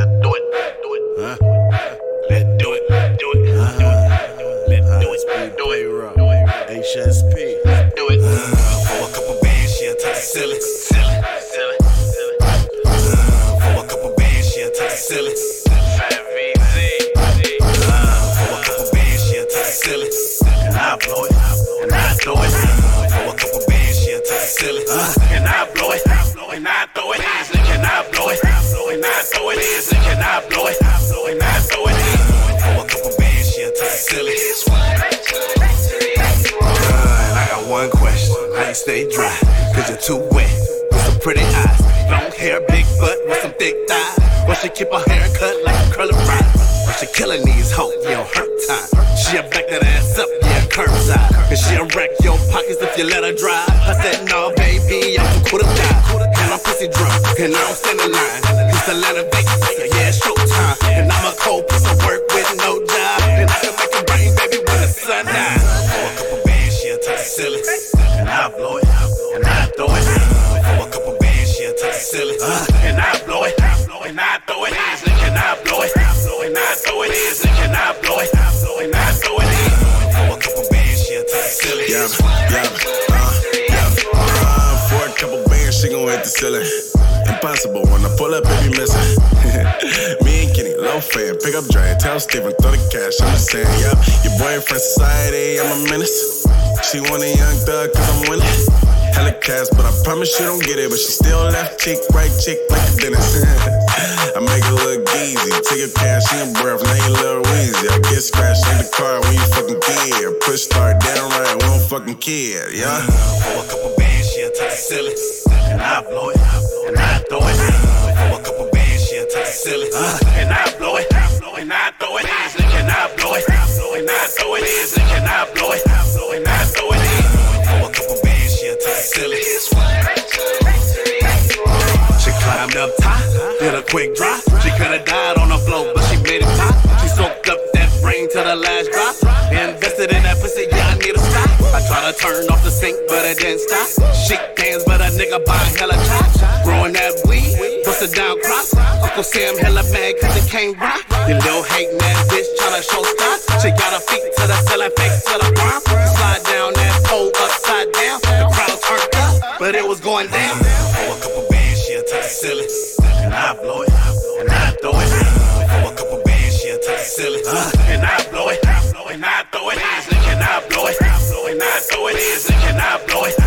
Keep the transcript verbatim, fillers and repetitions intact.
let's do it, do it, huh? Let's do it, do it, uh-huh. Let's do it, do it, do it, H S P, do it. Uh, for a couple bands, she'll touch the ceiling, ceiling, ceiling, ceiling. Uh, for a couple bands, she'll touch the ceiling. Fat V Z. Uh, for a couple bands, she'll touch the ceiling, and I blow it, and I throw it. For a couple bands, she'll touch the ceiling, uh, and I blow it, and I throw it. And I blow it, and I throw it, and I blow it, and I throw it. For a couple bands, she'll touch the ceiling. Uh, and I got one question, how you stay dry? Cause you're too wet, with some pretty eyes. Long hair, big butt, with some thick thighs. Or she keep her hair cut like a curly fry. Or she killing these hoes, you don't hurt time. She'll back that ass up, yeah, curbside. And she'll wreck your pockets if you let her drive. I said, no, baby, I'm too cool to die. And I'm pussy drunk, and I don't stand in line. It's Atlanta, Vegas, so yeah, it's showtime. And I'm a cold piece of work with no job. And I can make it rain, baby, when the sun dies. For a couple bands, she'll touch the ceiling. And I blow it, and I throw it. For a couple bands, she'll touch the ceiling. And I blow it, and I throw it. And I blow it, and I throw it. And I blow it, and I throw it. For a couple bands, she'll touch the ceiling. Yeah, yeah, uh, yeah. Uh, for a couple bands, she gon' hit the ceiling. Impossible when I pull up, baby, missing. Me and Kenny, low fan, pick up Dre, tell Steven, throw the cash. I'm just saying, yup. Your boyfriend society, I'm a menace. She want a young thug, cause I'm winning. Hella cash, but I promise you don't get it. But she still left cheek, right cheek, like a dentist. I make it look easy. Take your cash in your breath, now you little wheezy. I get scratched in the car when you fucking kid. Push start down right, we don't fucking kid, yeah. For a couple bands, she'll touch the ceiling. And I blow it, and I throw it. For a couple bands, she'll touch the ceiling. And I blow it, and I throw it. And I blow it, and I throw it. And I blow it, and I throw it. For a couple bands, she'll touch the ceiling. She climbed up top, did a quick drop. She could've died on the floor, but she made it pop. She soaked up that brain to the last drop. Invested in that pussy, yeah, I need a stop. I tried to turn off the sink, but it didn't stop. Chic dance, but a nigga buy hella chop. Growing that weed, busted down crop. Uncle Sam hella mad cause it can't rock. Your little hatin' ass bitch tryna show stop. She got her feet to the ceiling, face to the ground. Slide down that pole upside down. The crowd turned up, but it was going down. For a couple bands, she'll touch the ceiling. And I blow it, and I throw it. For a couple bands, she'll touch the ceiling. And I blow it, and I throw it. And I blow it, and I throw it. And I blow it.